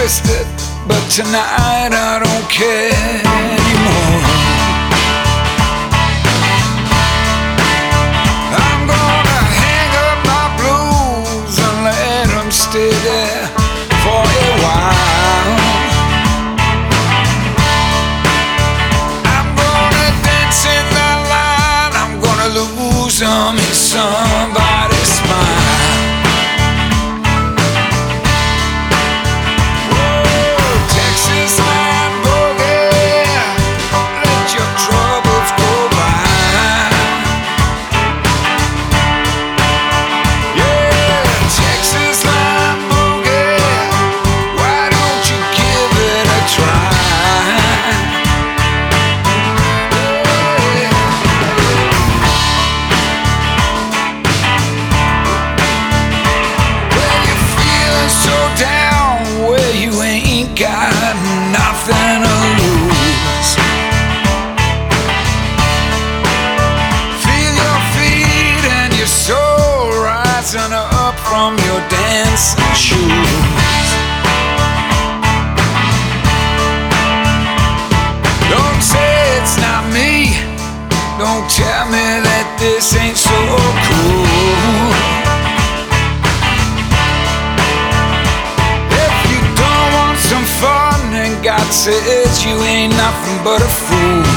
twisted, but tonight I don't care anymore. I'm gonna hang up my blues and let them stay there for a while. I'm gonna dance in the line, I'm gonna lose them in somebody's smile. Got nothing to lose. Feel your feet and your soul rising up from your dancing shoes. Don't say it's not me. Don't tell me that this ain't so cool. God says you ain't nothing but a fool.